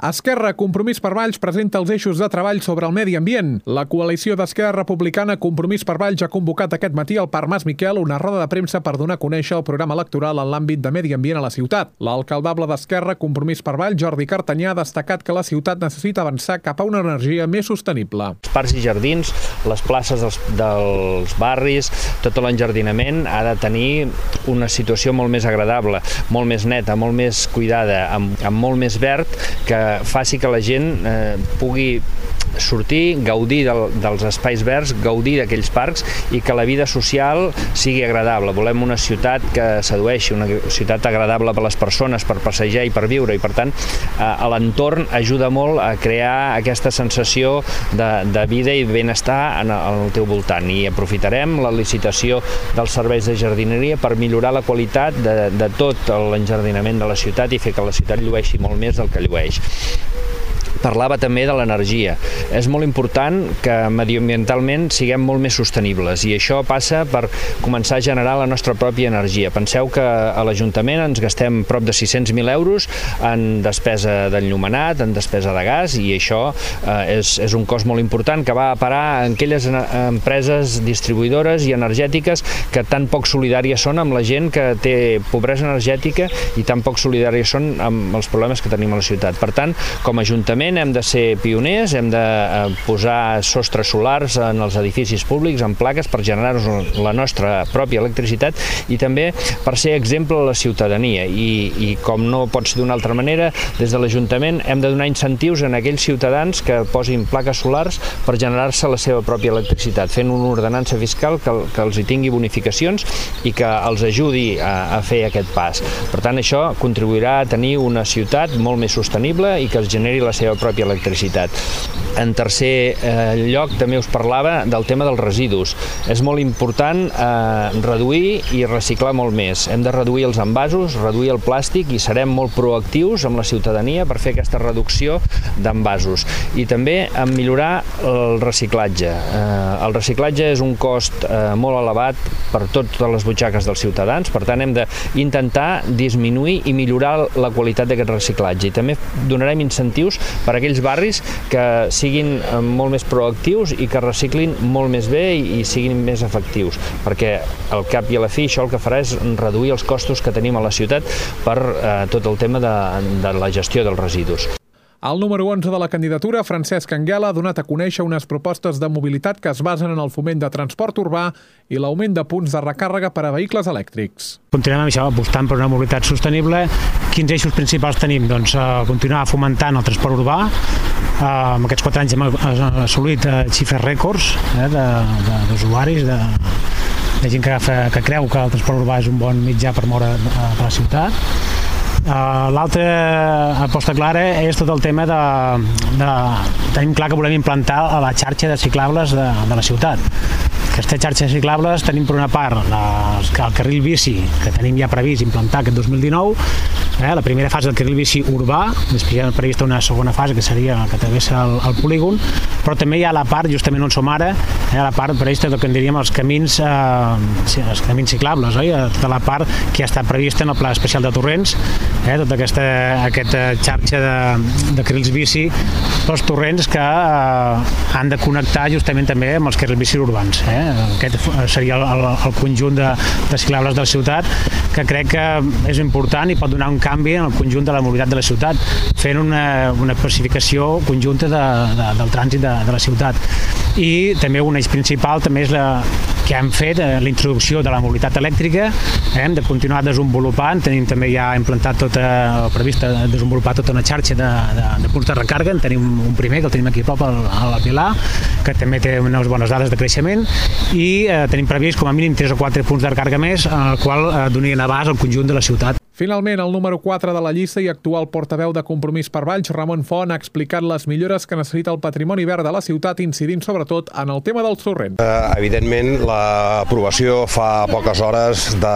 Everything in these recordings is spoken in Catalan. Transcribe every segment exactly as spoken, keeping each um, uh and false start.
Esquerra, Compromís per Valls presenta els eixos de treball sobre el medi ambient. La coalició d'Esquerra Republicana Compromís per Valls ha convocat aquest matí al Parc Mas Miquel una roda de premsa per donar a conèixer el programa electoral en l'àmbit de medi ambient a la ciutat. L'alcaldable d'Esquerra Compromís per Valls, Jordi Cartanyà, ha destacat que la ciutat necessita avançar cap a una energia més sostenible. Els parcs i jardins, les places dels, dels barris, tot l'enjardinament ha de tenir una situació molt més agradable, molt més neta, molt més cuidada, amb, amb molt més verd, que faci que la gent eh, pugui sortir, gaudir del, dels espais verds, gaudir d'aquells parcs i que la vida social sigui agradable. Volem una ciutat que sedueixi, una ciutat agradable per a les persones, per passejar i per viure, i per tant a l'entorn ajuda molt a crear aquesta sensació de, de vida i benestar en el teu voltant. I aprofitarem la licitació dels serveis de jardineria per millorar la qualitat de, de tot l'enjardinament de la ciutat i fer que la ciutat llueixi molt més del que llueix. Parlava també de l'energia. És molt important que mediambientalment siguem molt més sostenibles i això passa per començar a generar la nostra pròpia energia. Penseu que a l'Ajuntament ens gastem prop de sis-cents mil euros en despesa d'enllumenat, en despesa de gas, i això eh, és, és un cost molt important que va a parar en aquelles empreses distribuïdores i energètiques que tan poc solidàries són amb la gent que té pobresa energètica i tan poc solidàries són amb els problemes que tenim a la ciutat. Per tant, com a Ajuntament hem de ser pioners, hem de posar sostres solars en els edificis públics, en plaques, per generar-nos la nostra pròpia electricitat i també per ser exemple a la ciutadania. I, i com no pot ser d'una altra manera, des de l'Ajuntament hem de donar incentius a aquells ciutadans que posin plaques solars per generar-se la seva pròpia electricitat, fent una ordenança fiscal que, que els hi tingui bonificacions i que els ajudi a, a fer aquest pas. Per tant, això contribuirà a tenir una ciutat molt més sostenible i que es generi la seva pròpia electricitat. En tercer eh, lloc també us parlava del tema dels residus. És molt important eh, reduir i reciclar molt més. Hem de reduir els envasos, reduir el plàstic i serem molt proactius amb la ciutadania per fer aquesta reducció d'envasos. I també en millorar el reciclatge. Eh, el reciclatge és un cost eh, molt elevat per totes les butxaques dels ciutadans, per tant hem d'intentar disminuir i millorar la qualitat d'aquest reciclatge. I també donarem incentius per a aquells barris que siguin molt més proactius i que reciclin molt més bé i siguin més efectius, perquè al cap i a la fi això el que farà és reduir els costos que tenim a la ciutat per eh, tot el tema de, de la gestió dels residus. El número onze de la candidatura, Francesc Anguela, ha donat a conèixer unes propostes de mobilitat que es basen en el foment de transport urbà i l'augment de punts de recàrrega per a vehicles elèctrics. Continuem amb això, apostant per una mobilitat sostenible. Quins eixos principals tenim? Doncs eh, continuar fomentant el transport urbà. Eh, en aquests quatre anys hem assolit eh, xifres rècords eh, d'usuaris, de, de, de gent que, que creu que el transport urbà és un bon mitjà per moure a la ciutat. Uh, L'altra aposta clara és tot el tema de, de... Tenim clar que volem implantar la xarxa de ciclables de, de la ciutat. Aquesta xarxa de ciclables tenim per una part les, el carril bici, que tenim ja previst implantar aquest dos mil dinou, eh, la primera fase del carril bici urbà, després hi ha prevista una segona fase que seria la que travessa el, el polígon, però també hi ha la part, justament on som ara, eh, la part prevista del que en diríem els camins, eh, els camins ciclables, oi? Tota la part que ja està prevista en el Pla Especial de Torrents, eh, tota aquesta, aquesta xarxa de, de carrils bici pels torrents que eh, han de connectar justament també amb els carrils bici urbans. Eh? Aquest seria el, el, el conjunt de, de ciclables de la ciutat, que crec que és important i pot donar un canvi en el conjunt de la mobilitat de la ciutat, fent una, una pacificació conjunta de, de, del trànsit de, de la ciutat. I també un eix principal també és la que hem fet, eh, la introducció de la mobilitat elèctrica. Eh, hem de continuar desenvolupant, tenim també ja implantat tota, previst desenvolupar tota una xarxa de, de, de punts de recàrrega. En tenim un primer, que el tenim aquí a prop, al, al Pilar, que també té unes bones dades de creixement, i eh, tenim previst com a mínim tres o quatre punts de recàrrega més, al qual eh, donarien abast al conjunt de la ciutat. Finalment, el número quatre de la llista i actual portaveu de Compromís per Valls, Ramon Font, ha explicat les millores que necessita el patrimoni verd de la ciutat, incidint sobretot en el tema dels torrents. Eh, evidentment, l'aprovació fa poques hores de,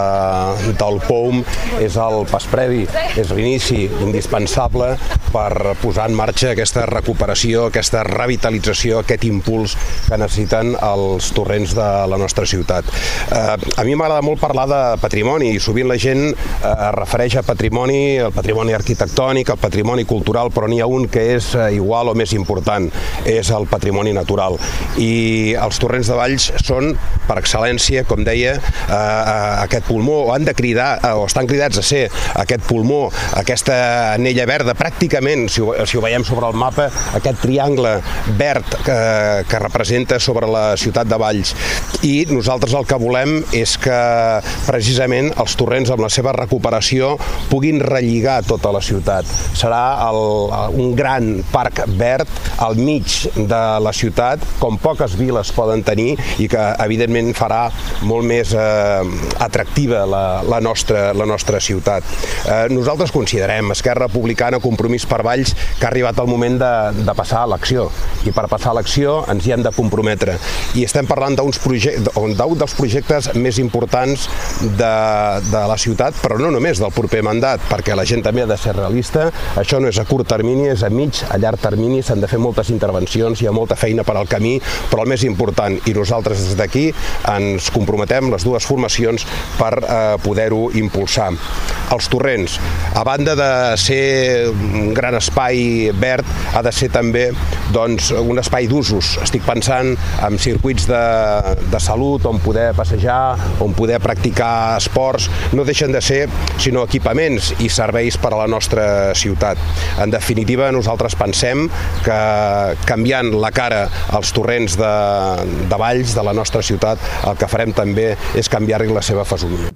del P O U M és el pas previ, és l'inici indispensable per posar en marxa aquesta recuperació, aquesta revitalització, aquest impuls que necessiten els torrents de la nostra ciutat. Eh, a mi m'agrada molt parlar de patrimoni i sovint la gent eh, refereix a patrimoni, el patrimoni arquitectònic, el patrimoni cultural, però n'hi ha un que és igual o més important, és el patrimoni natural. I els torrents de Valls són, per excel·lència, com deia, aquest pulmó, o han de cridar, o estan cridats a ser aquest pulmó, aquesta anella verda, pràcticament, si ho, si ho veiem sobre el mapa, aquest triangle verd que, que representa sobre la ciutat de Valls. I nosaltres el que volem és que precisament els torrents amb la seva recuperació puguin relligar tota la ciutat. Serà el, un gran parc verd al mig de la ciutat, com poques viles poden tenir i que evidentment farà molt més eh, atractiva la, la, nostra, la nostra ciutat. Eh, nosaltres considerem, Esquerra Republicana, Compromís per Valls, que ha arribat el moment de, de passar a l'acció. I per passar a l'acció ens hi hem de comprometre. I estem parlant d'un dels projectes més importants de, de la ciutat, però no només del proper mandat, perquè la gent també ha de ser realista. Això no és a curt termini, és a mig, a llarg termini, s'han de fer moltes intervencions, hi ha molta feina per al camí, però el més important, i nosaltres des d'aquí ens comprometem, les dues formacions, per eh, poder-ho impulsar. Els torrents, a banda de ser un gran espai verd, ha de ser també doncs, un espai d'usos. Estic pensant en circuits de, de salut on poder passejar, on poder practicar esports, no deixen de ser sinó equipaments i serveis per a la nostra ciutat. En definitiva, nosaltres pensem que canviant la cara als torrents de, de Valls, de la nostra ciutat, el que farem també és canviar-hi la seva fesomia.